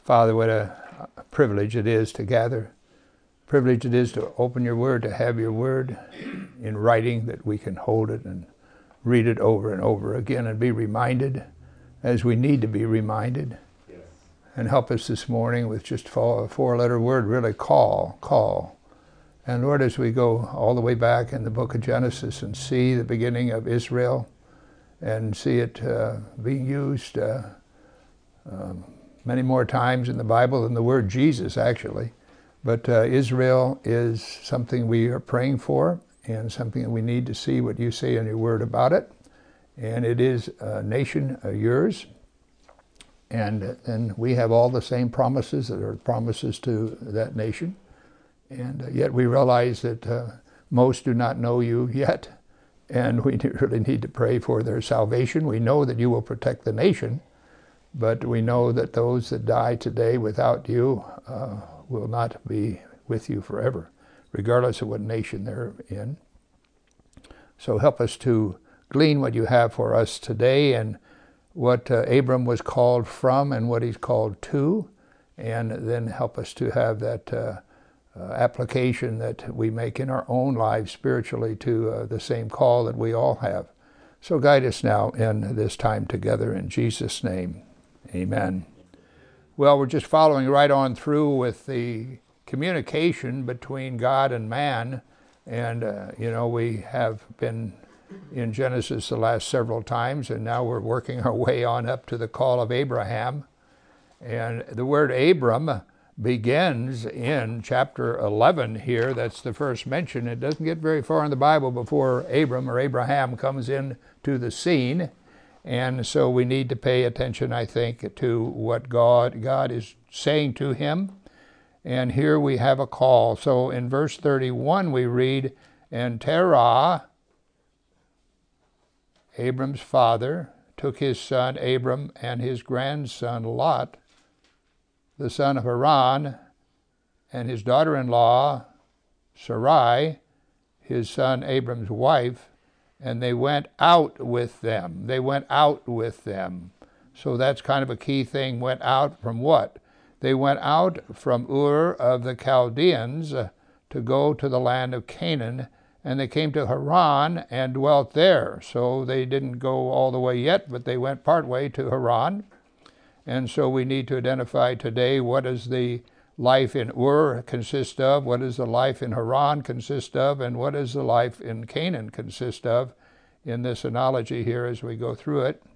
Father, what a privilege it is to gather. Privilege it is to open your word, to have your word in writing, that we can hold it and read it over and over again and be reminded as we need to be reminded. Yes. And help us this morning with just a four-letter word, really call. And Lord, as we go all the way back in the book of Genesis and see the beginning of Israel and see it being used many more times in the Bible than the word Jesus, actually. But Israel is something we are praying for and something that we need to see what you say in your word about it. And it is a nation of yours. And we have all the same promises that are promises to that nation. And yet we realize that most do not know you yet. And we really need to pray for their salvation. We know that you will protect the nation. But we know that those that die today without you will not be with you forever, regardless of what nation they're in. So help us to glean what you have for us today and what Abram was called from and what he's called to, and then help us to have that application that we make in our own lives spiritually to the same call that we all have. So guide us now in this time together in Jesus' name. Amen. Well, we're just following right on through with the communication between God and man. And, we have been in Genesis the last several times, and now we're working our way on up to the call of Abraham. And the word Abram begins in chapter 11 here. That's the first mention. It doesn't get very far in the Bible before Abram or Abraham comes in to the scene. And so we need to pay attention, I think, to what God is saying to him. And here we have a call. So in verse 31 we read, "And Terah, Abram's father, took his son Abram and his grandson Lot, the son of Haran, and his daughter-in-law Sarai, his son Abram's wife, and they went out with them." They went out with them. So that's kind of a key thing. Went out from what? They went out from Ur of the Chaldeans to go to the land of Canaan, and they came to Haran and dwelt there. So they didn't go all the way yet, but they went part way to Haran. And so we need to identify today what does the life in Ur consist of, what does the life in Haran consist of, and what does the life in Canaan consist of in this analogy here as we go through it.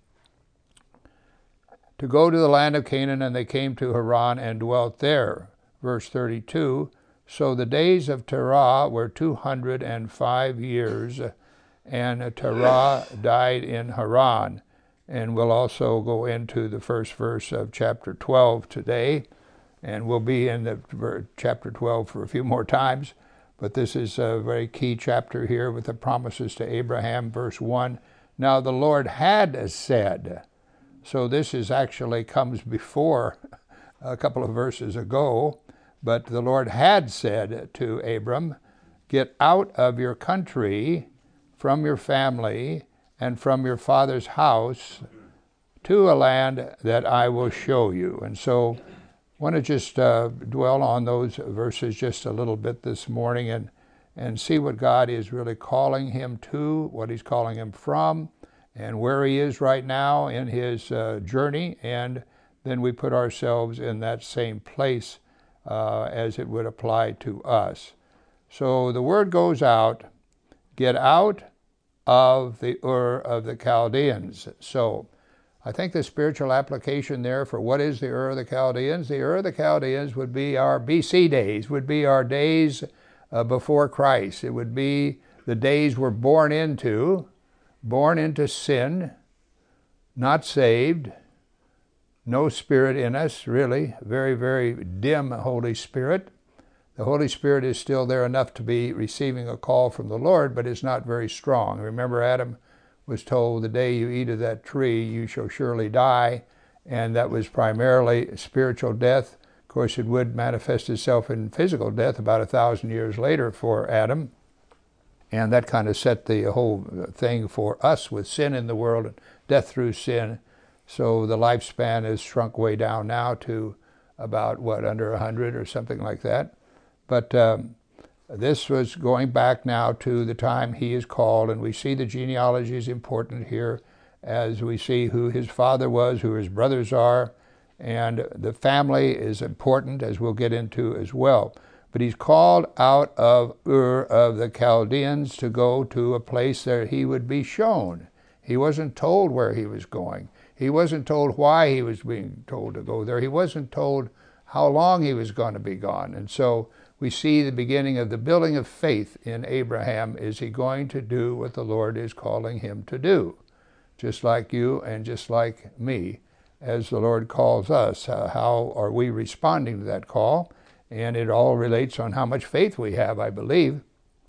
To go to the land of Canaan, and they came to Haran and dwelt there. Verse 32, "So the days of Terah were 205 years, and Terah died in Haran." And we'll also go into the first verse of chapter 12 today. And we'll be in the chapter 12 for a few more times. But this is a very key chapter here with the promises to Abraham. Verse 1, "Now the Lord had said." So this is actually comes before a couple of verses ago. But the Lord had said to Abram, "Get out of your country, from your family, and from your father's house, to a land that I will show you." And so I want to just dwell on those verses just a little bit this morning and see what God is really calling him to, what he's calling him from, and where he is right now in his journey. And then we put ourselves in that same place as it would apply to us. So the word goes out, get out of the Ur of the Chaldeans. So I think the spiritual application there for what is the Ur of the Chaldeans? The Ur of the Chaldeans would be our BC days, would be our days before Christ. It would be the days we're born into sin, not saved, no Spirit in us, really, very, very dim Holy Spirit. The Holy Spirit is still there enough to be receiving a call from the Lord, but it's not very strong. Remember, Adam was told, "The day you eat of that tree, you shall surely die," and that was primarily spiritual death. Of course, it would manifest itself in physical death about 1,000 years later for Adam, and that kind of set the whole thing for us with sin in the world and death through sin. So the lifespan is shrunk way down now to about, under 100 or something like that. But this was going back now to the time he is called, and we see the genealogy is important here as we see who his father was, who his brothers are, and the family is important, as we'll get into as well. But he's called out of Ur of the Chaldeans to go to a place that he would be shown. He wasn't told where he was going. He wasn't told why he was being told to go there. He wasn't told how long he was going to be gone. And so we see the beginning of the building of faith in Abraham. Is he going to do what the Lord is calling him to do? Just like you and just like me, as the Lord calls us. How are we responding to that call? And it all relates on how much faith we have, I believe.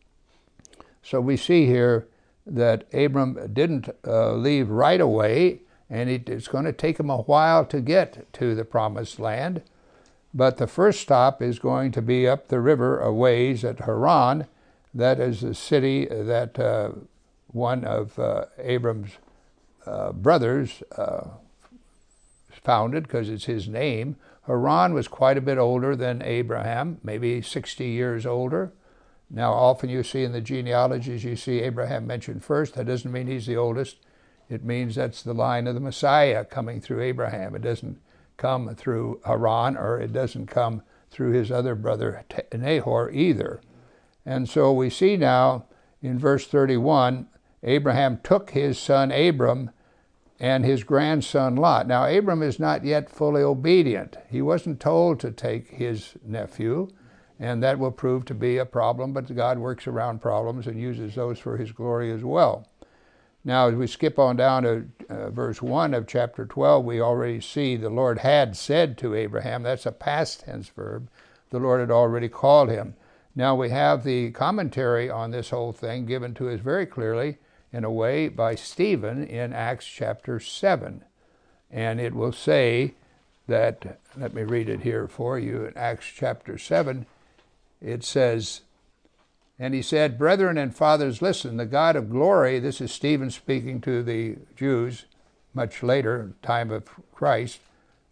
So we see here that Abram didn't leave right away, and it's going to take him a while to get to the promised land. But the first stop is going to be up the river a ways at Haran. That is the city that one of Abram's brothers founded, because it's his name. Haran was quite a bit older than Abraham, maybe 60 years older. Now, often you see in the genealogies, you see Abraham mentioned first. That doesn't mean he's the oldest. It means that's the line of the Messiah coming through Abraham. It doesn't come through Haran, or it doesn't come through his other brother Nahor either. And so we see now in verse 31, Abraham took his son Abram and his grandson Lot. Now, Abram is not yet fully obedient. He wasn't told to take his nephew, and that will prove to be a problem, but God works around problems and uses those for his glory as well. Now, as we skip on down to verse 1 of chapter 12, we already see the Lord had said to Abraham. That's a past tense verb. The Lord had already called him. Now, we have the commentary on this whole thing given to us very clearly, in a way, by Stephen in Acts chapter 7. And it will say that, let me read it here for you, in Acts chapter 7, it says, "And he said, Brethren and fathers, listen, the God of glory," this is Stephen speaking to the Jews much later, time of Christ,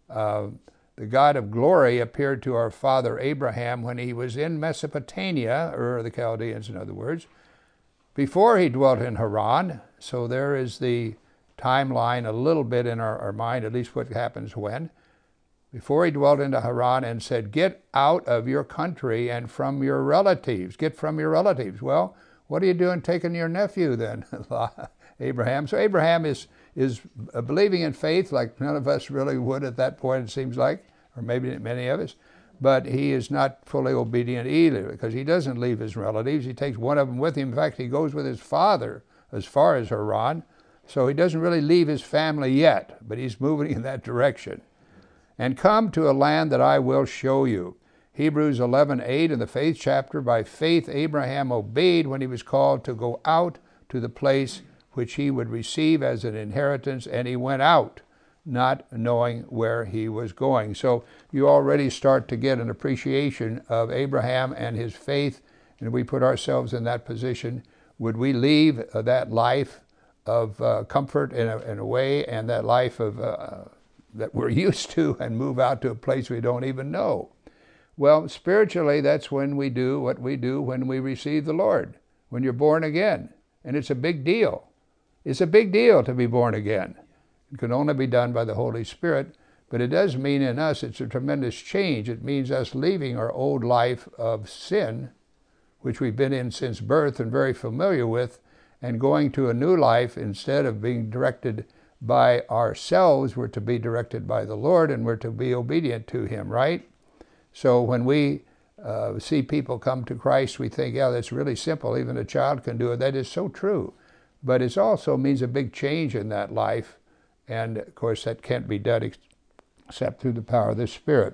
"the God of glory appeared to our father Abraham when he was in Mesopotamia," or the Chaldeans in other words, "before he dwelt in Haran." So there is the timeline a little bit in our mind, at least what happens when. "Before he dwelt into Haran, and said, Get out of your country and from your relatives." Get from your relatives. Well, what are you doing taking your nephew then, Abraham? So Abraham is believing in faith like none of us really would at that point, it seems like, or maybe many of us. But he is not fully obedient either, because he doesn't leave his relatives. He takes one of them with him. In fact, he goes with his father as far as Haran. So he doesn't really leave his family yet, but he's moving in that direction. "And come to a land that I will show you." Hebrews 11:8 in the faith chapter, "By faith Abraham obeyed when he was called to go out to the place which he would receive as an inheritance, and he went out, not knowing where he was going." So you already start to get an appreciation of Abraham and his faith, and we put ourselves in that position. Would we leave that life of comfort in a way, and that life of that we're used to, and move out to a place we don't even know? Well, spiritually, that's when we do what we do when we receive the Lord, when you're born again. And it's a big deal. It's a big deal to be born again. It can only be done by the Holy Spirit, but it does mean in us it's a tremendous change. It means us leaving our old life of sin, which we've been in since birth and very familiar with, and going to a new life. Instead of being directed by ourselves, we're to be directed by the Lord, and we're to be obedient to him, right? So when we see people come to Christ, we think, yeah, that's really simple. Even a child can do it. That is so true. But it also means a big change in that life. And, of course, that can't be done except through the power of the Spirit.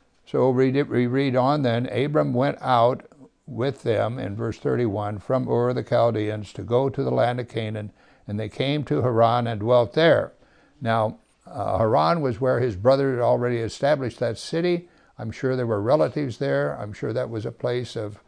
So we read on then. "Abram went out with them," in verse 31, "from Ur of the Chaldeans to go to the land of Canaan, and they came to Haran and dwelt there." Now, Haran was where his brother had already established that city. I'm sure there were relatives there. I'm sure that was a place of,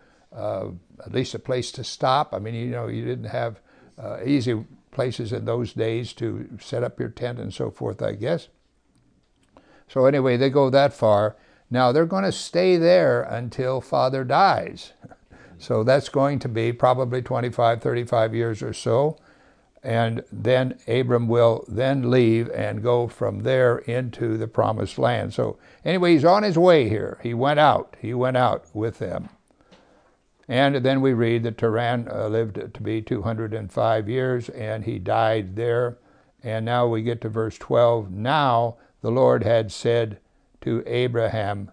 at least a place to stop. I mean, you didn't have easy places in those days to set up your tent and so forth, I guess. So anyway, they go that far. Now they're going to stay there until Father dies. So that's going to be probably 25, 35 years or so. And then Abram will then leave and go from there into the promised land. So anyway, he's on his way here. He went out with them. And then we read that Terah lived to be 205 years, and he died there. And now we get to verse 12. Now the Lord had said to Abraham,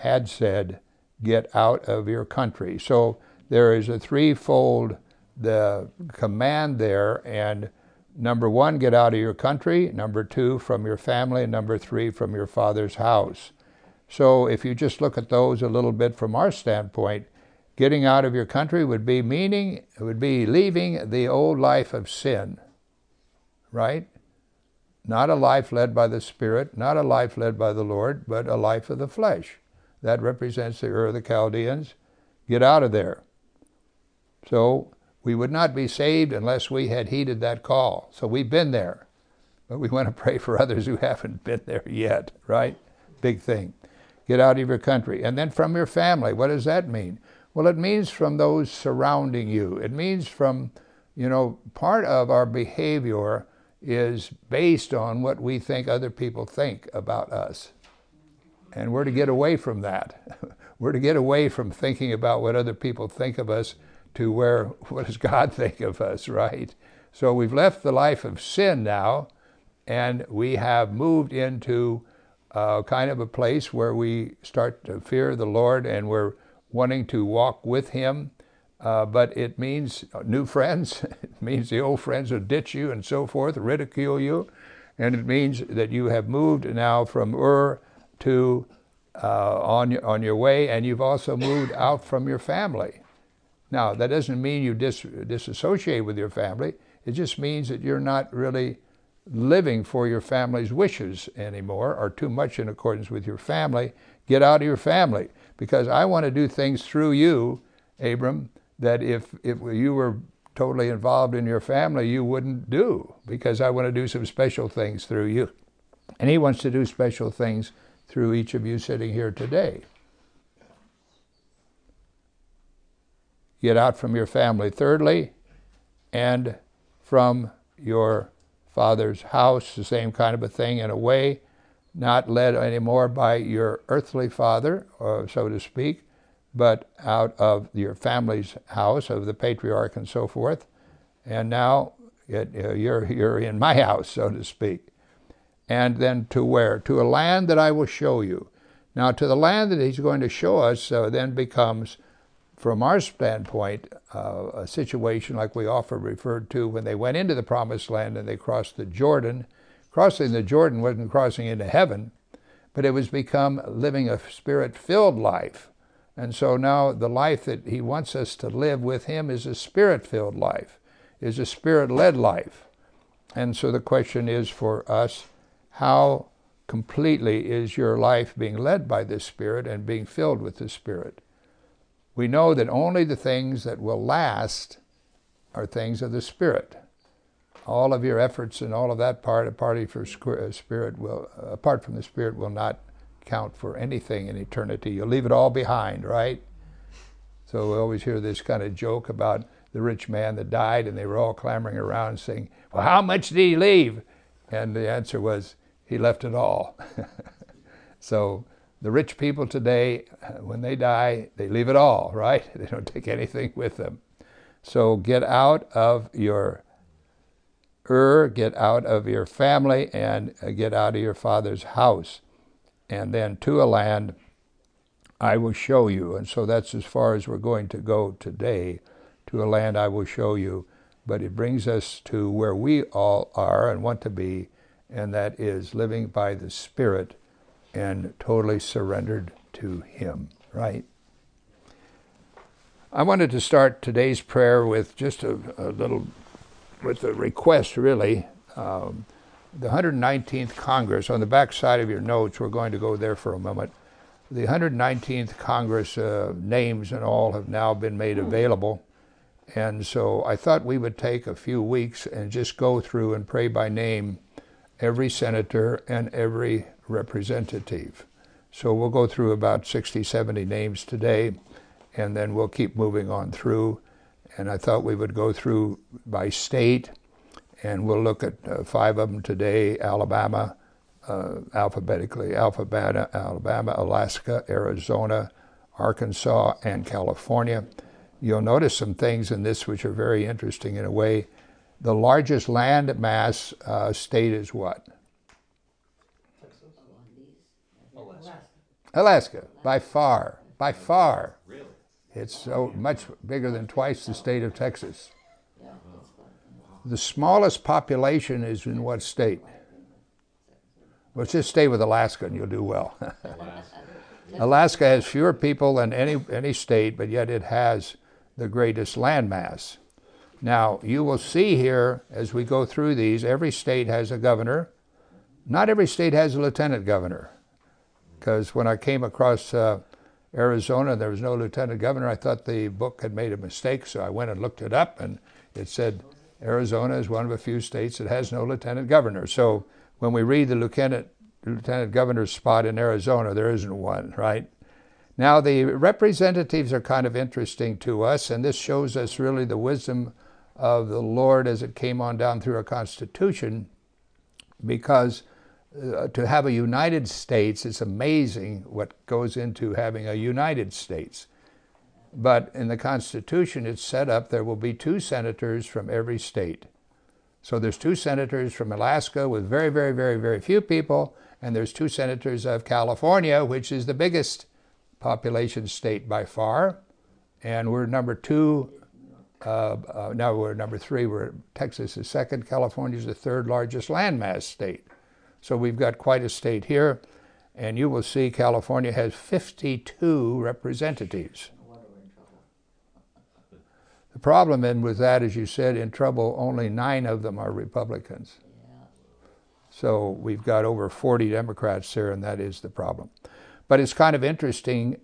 get out of your country. So there is a threefold the command there, and number one, get out of your country, number two, from your family, and number three, from your father's house. So if you just look at those a little bit from our standpoint, getting out of your country would be leaving the old life of sin, right? Not a life led by the Spirit, not a life led by the Lord, but a life of the flesh. That represents the Ur of the Chaldeans. Get out of there. So we would not be saved unless we had heeded that call. So we've been there. But we want to pray for others who haven't been there yet, right? Big thing. Get out of your country. And then from your family. What does that mean? Well, it means from those surrounding you. It means from, part of our behavior is based on what we think other people think about us. And we're to get away from that. We're to get away from thinking about what other people think of us to what does God think of us, right? So we've left the life of sin now, and we have moved into kind of a place where we start to fear the Lord, and we're wanting to walk with Him. But it means new friends. It means the old friends will ditch you and so forth, ridicule you. And it means that you have moved now from Ur to on your way, and you've also moved out from your family. Now, that doesn't mean you disassociate with your family. It just means that you're not really living for your family's wishes anymore, or too much in accordance with your family. Get out of your family, because I want to do things through you, Abram, that if you were totally involved in your family, you wouldn't do, because I want to do some special things through you. And He wants to do special things through each of you sitting here today. Get out from your family. Thirdly, and from your father's house, the same kind of a thing in a way, not led anymore by your earthly father, or so to speak, but out of your family's house, of the patriarch and so forth. And now you're in my house, so to speak. And then to where? To a land that I will show you. Now, to the land that He's going to show us then becomes, from our standpoint, a situation like we often referred to when they went into the promised land and they crossed the Jordan. Crossing the Jordan wasn't crossing into heaven, but it was become living a Spirit-filled life. And so now the life that He wants us to live with Him is a Spirit-filled life, is a Spirit-led life. And so the question is for us, how completely is your life being led by the Spirit and being filled with the Spirit? We know that only the things that will last are things of the Spirit. All of your efforts and all of that apart from the Spirit will not count for anything in eternity. You'll leave it all behind, right? So we always hear this kind of joke about the rich man that died, and they were all clamoring around saying, well, how much did he leave? And the answer was, he left it all. So the rich people today, when they die, they leave it all, right? They don't take anything with them. So get out of your get out of your family, and get out of your father's house, and then to a land I will show you. And so that's as far as we're going to go today, to a land I will show you. But it brings us to where we all are and want to be, and that is living by the Spirit and totally surrendered to Him, right? I wanted to start today's prayer with just a request, really. The 119th Congress, on the back side of your notes, we're going to go there for a moment. The 119th Congress names and all have now been made available. And so I thought we would take a few weeks and just go through and pray by name every senator and every representative. So we'll go through about 60, 70 names today, and then we'll keep moving on through. And I thought we would go through by state, and we'll look at 5 of them today: Alabama, alphabetically, Alabama, Alaska, Arizona, Arkansas, and California. You'll notice some things in this which are very interesting in a way. The largest land mass state is what? Alaska, by far, by far. Really? It's so much bigger than twice the state of Texas. The smallest population is in what state? Let's just stay with Alaska and you'll do well. Alaska has fewer people than any state, but yet it has the greatest landmass. Now, you will see here as we go through these, every state has a governor. Not every state has a lieutenant governor. Because when I came across Arizona, there was no lieutenant governor. I thought the book had made a mistake, so I went and looked it up, and it said Arizona is one of a few states that has no lieutenant governor. So when we read the lieutenant governor's spot in Arizona, there isn't one, right? Now, the representatives are kind of interesting to us, and this shows us really the wisdom of the Lord as it came on down through our Constitution, because to have a United States, it's amazing what goes into having a United States. But in the Constitution, it's set up there will be 2 senators from every state. So there's 2 senators from Alaska with very, very, very, very few people, and there's 2 senators of California, which is the biggest population state by far. And we're number 2. Now we're number 3. Texas is second. California is the 3rd largest landmass state. So we've got quite a state here, and you will see California has 52 representatives. The problem with that, as you said, in trouble, only 9 of them are Republicans. So we've got over 40 Democrats there, and that is the problem. But it's kind of interesting,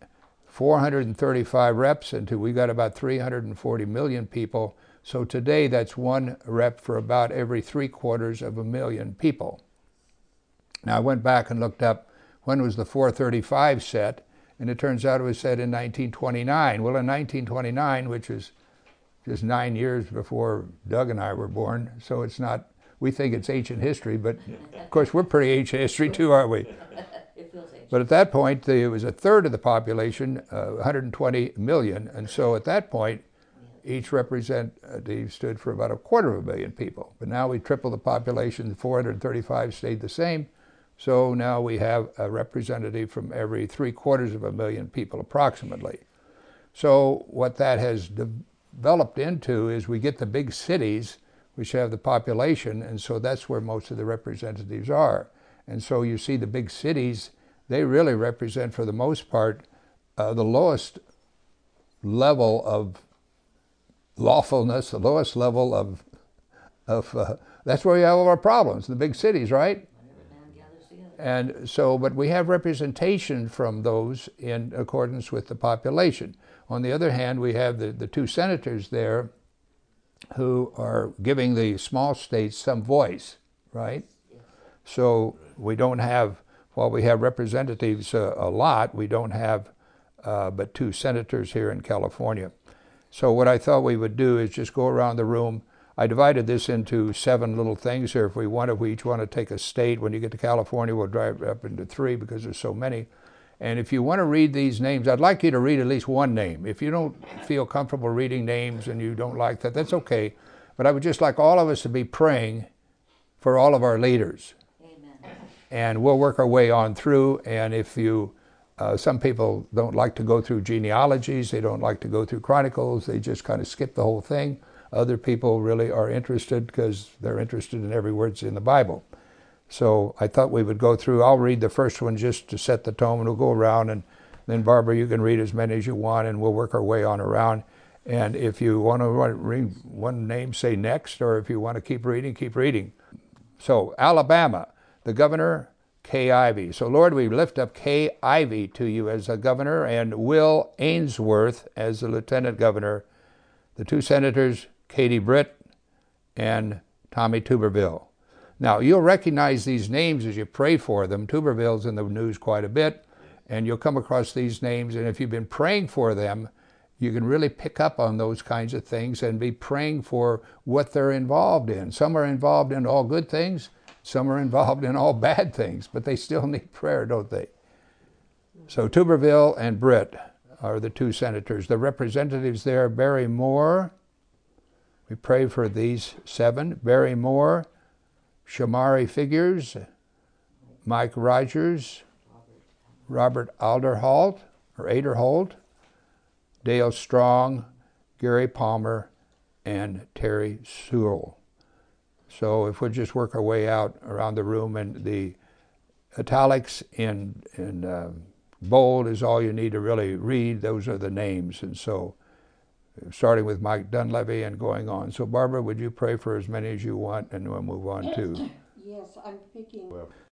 435 reps, and we've got about 340 million people. So today that's 1 rep for about every 750,000 people. Now, I went back and looked up when was the 435 set, and it turns out it was set in 1929. Well, in 1929, which is just 9 years before Doug and I were born, so it's not, we think it's ancient history, but of course we're pretty ancient history too, aren't we? It feels ancient. But at that point, it was 1/3 of the population, 120 million, and so at that point, each representative stood for about 250,000 people. But now we tripled the population, the 435 stayed the same. So now we have a representative from every 750,000 people approximately. So what that has developed into is we get the big cities which have the population, and so that's where most of the representatives are. And so you see the big cities, they really represent for the most part the lowest level of lawfulness, the lowest level of that's where we have all our problems, the big cities, right? And so, but we have representation from those in accordance with the population. On the other hand, we have the 2 senators there who are giving the small states some voice, right? So we don't have, while we have representatives a lot, we don't have but 2 senators here in California. So what I thought we would do is just go around the room. I divided this into 7 little things here. If we each want to take a state. When you get to California, we'll drive up into 3 because there's so many. And if you want to read these names, I'd like you to read at least 1 name. If you don't feel comfortable reading names and you don't like that, that's okay. But I would just like all of us to be praying for all of our leaders. Amen. And we'll work our way on through. And if some people don't like to go through genealogies, they don't like to go through chronicles, they just kind of skip the whole thing. Other people really are interested because they're interested in every word in the Bible. So I thought we would go through. I'll read the first one just to set the tone, and we'll go around, and then Barbara, you can read as many as you want, and we'll work our way on around. And if you want to read one name, say next, or if you want to keep reading, keep reading. So Alabama, the governor, Kay Ivey. So Lord, we lift up Kay Ivey to you as a governor, and Will Ainsworth as the lieutenant governor. The 2 senators, Katie Britt and Tommy Tuberville. Now, you'll recognize these names as you pray for them. Tuberville's in the news quite a bit, and you'll come across these names, and if you've been praying for them, you can really pick up on those kinds of things and be praying for what they're involved in. Some are involved in all good things, some are involved in all bad things, but they still need prayer, don't they? So Tuberville and Britt are the two senators. The representatives there, Barry Moore, we pray for these 7. Barry Moore, Shamari Figures, Mike Rogers, Robert Alderholt, Dale Strong, Gary Palmer, and Terry Sewell. So if we'll just work our way out around the room, and the italics in bold is all you need to really read. Those are the names. And so starting with Mike Dunleavy and going on. So Barbara, would you pray for as many as you want, and we'll move on to... Yes, I'm picking...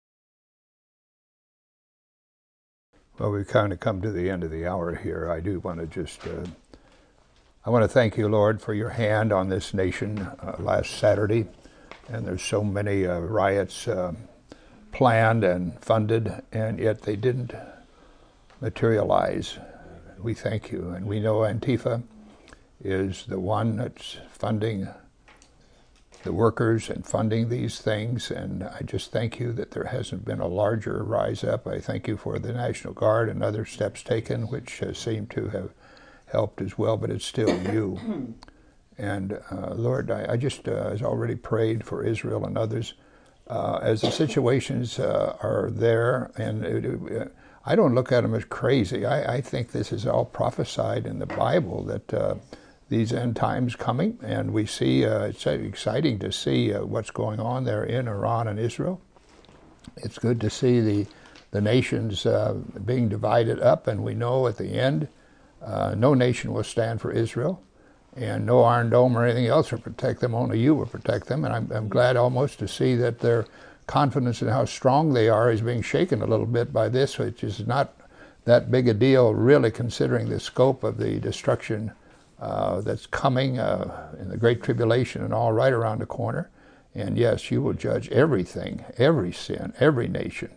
Well, we've kind of come to the end of the hour here. I do want to just, I want to thank you, Lord, for your hand on this nation last Saturday. And there's so many riots planned and funded, and yet they didn't materialize. We thank you. And we know Antifa is the one that's funding the workers and funding these things, and I just thank you that there hasn't been a larger rise up. I thank you for the National Guard and other steps taken, which seem to have helped as well, but it's still you. And Lord, I just, as already prayed for Israel and others, as the situations are there, and I don't look at them as crazy. I think this is all prophesied in the Bible, that these end times coming, and we see, it's exciting to see what's going on there in Iran and Israel. It's good to see the nations being divided up, and we know at the end, no nation will stand for Israel, and no Iron Dome or anything else will protect them, only you will protect them, and I'm glad almost to see that their confidence in how strong they are is being shaken a little bit by this, which is not that big a deal, really, considering the scope of the destruction that's coming in the Great Tribulation and all right around the corner. And yes, you will judge everything, every sin, every nation,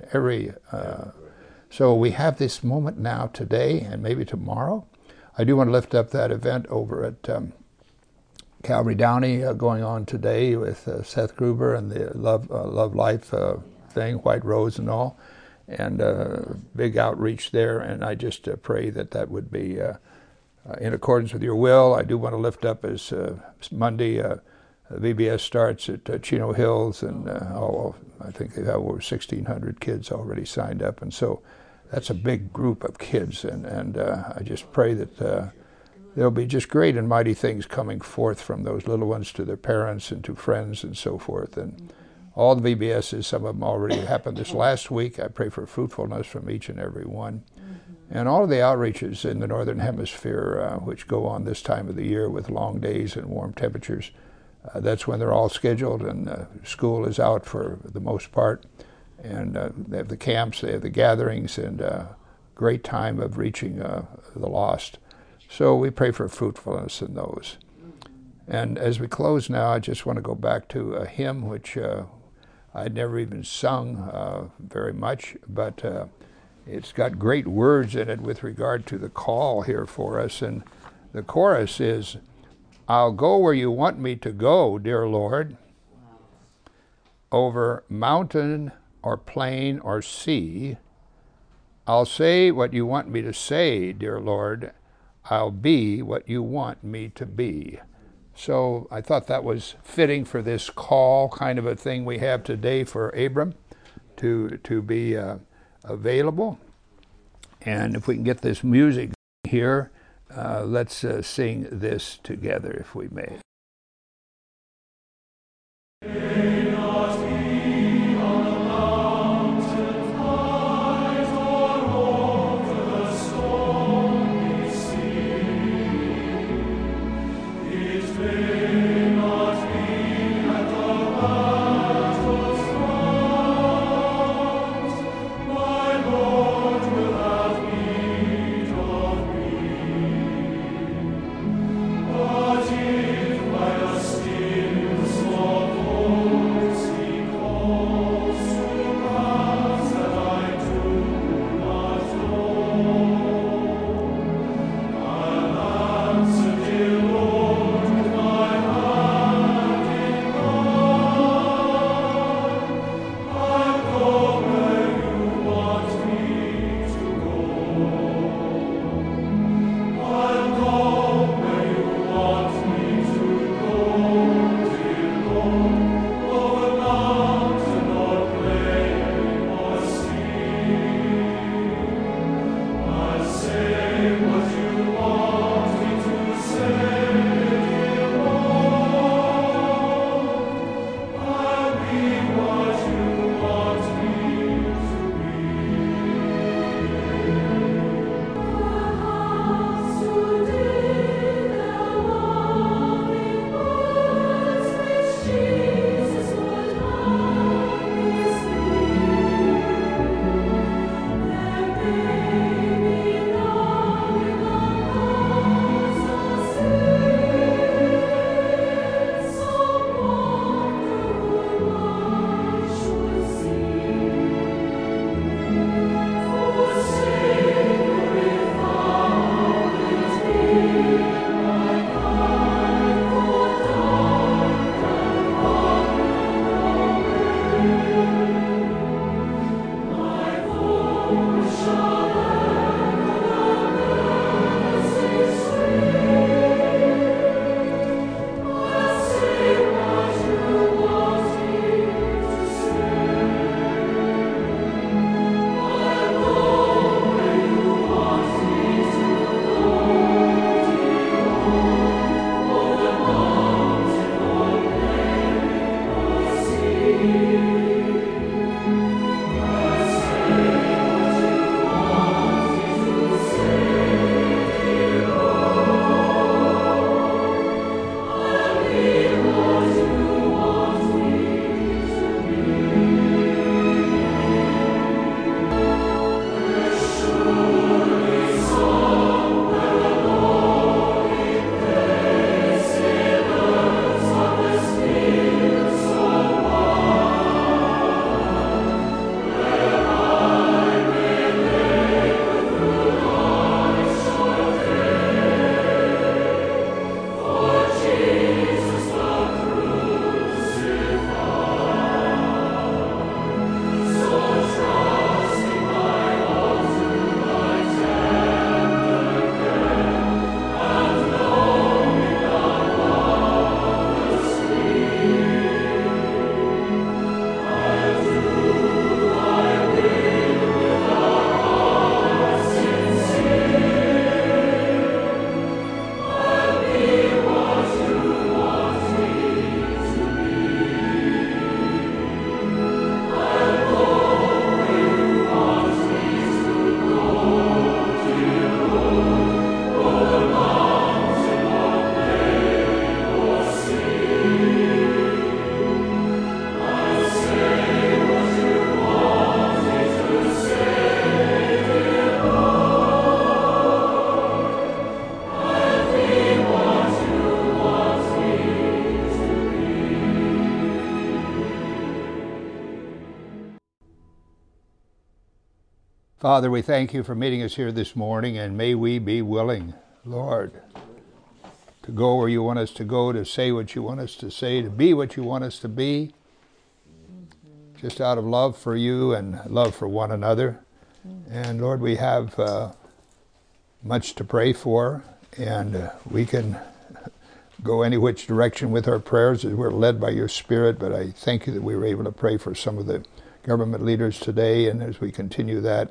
so we have this moment now today and maybe tomorrow. I do want to lift up that event over at Calvary Downey going on today with Seth Gruber and the Love Life thing, White Rose and all, and big outreach there. And I just pray that would be in accordance with your will. I do want to lift up as Monday, VBS starts at Chino Hills, and I think they have over 1,600 kids already signed up, and so that's a big group of kids, and I just pray that there'll be just great and mighty things coming forth from those little ones to their parents and to friends and so forth. And all the VBSs, some of them already happened this last week. I pray for fruitfulness from each and every one. And all of the outreaches in the Northern Hemisphere, which go on this time of the year with long days and warm temperatures, that's when they're all scheduled, and school is out for the most part. And they have the camps, they have the gatherings, and great time of reaching the lost. So we pray for fruitfulness in those. And as we close now, I just want to go back to a hymn which I'd never even sung very much, but it's got great words in it with regard to the call here for us. And the chorus is, "I'll go where you want me to go, dear Lord, over mountain or plain or sea. I'll say what you want me to say, dear Lord. I'll be what you want me to be." So I thought that was fitting for this call kind of a thing we have today for Abram to be available. And if we can get this music here, let's sing this together, if we may. If Father, we thank you for meeting us here this morning, and may we be willing, Lord, to go where you want us to go, to say what you want us to say, to be what you want us to be, just out of love for you and love for one another. And Lord, we have much to pray for, and we can go any which direction with our prayers as we're led by your Spirit, but I thank you that we were able to pray for some of the government leaders today, and as we continue that,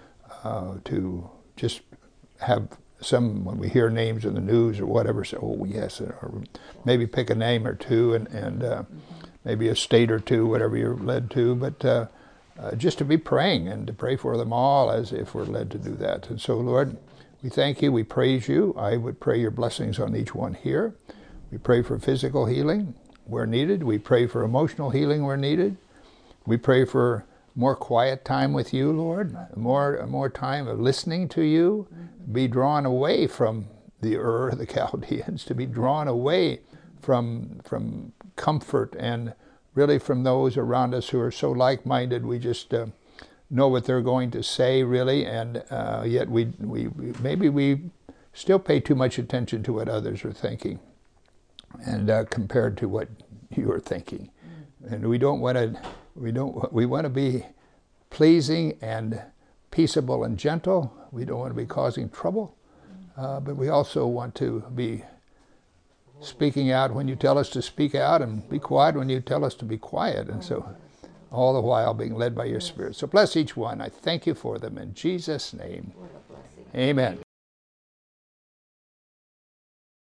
to just have some, when we hear names in the news or whatever, say, oh yes, or maybe pick a name or two, and maybe a state or two, whatever you're led to, but just to be praying and to pray for them all as if we're led to do that. And so, Lord, we thank you, we praise you. I would pray your blessings on each one here. We pray for physical healing where needed. We pray for emotional healing where needed. We pray for more quiet time with you, Lord, more time of listening to you, be drawn away from the Chaldeans, to be drawn away from comfort and really from those around us who are so like-minded. We just know what they're going to say, really, and yet we maybe we still pay too much attention to what others are thinking, and compared to what you are thinking, and we want to be pleasing and peaceable and gentle. We don't want to be causing trouble, but we also want to be speaking out when you tell us to speak out, and be quiet when you tell us to be quiet, and so all the while being led by your Spirit. So bless each one. I thank you for them in Jesus' name. Amen.